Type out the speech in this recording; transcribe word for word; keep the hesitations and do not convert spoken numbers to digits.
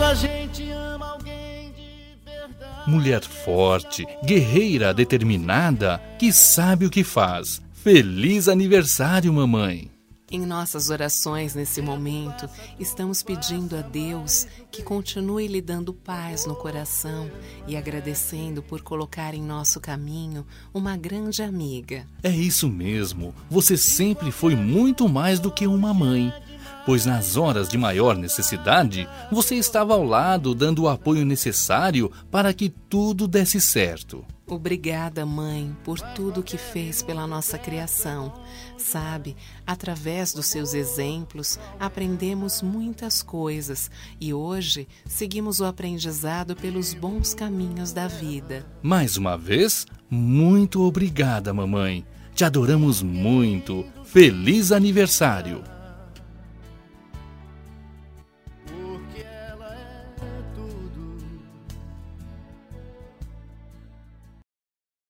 a gente ama alguém de verdade. Mulher forte, guerreira, determinada, que sabe o que faz. Feliz aniversário, mamãe! Em nossas orações nesse momento, estamos pedindo a Deus que continue lhe dando paz no coração e agradecendo por colocar em nosso caminho uma grande amiga. É isso mesmo, você sempre foi muito mais do que uma mãe, pois nas horas de maior necessidade, você estava ao lado dando o apoio necessário para que tudo desse certo. Obrigada, mãe, por tudo que fez pela nossa criação. Sabe, através dos seus exemplos, aprendemos muitas coisas e hoje seguimos o aprendizado pelos bons caminhos da vida. Mais uma vez, muito obrigada, mamãe. Te adoramos muito. Feliz aniversário!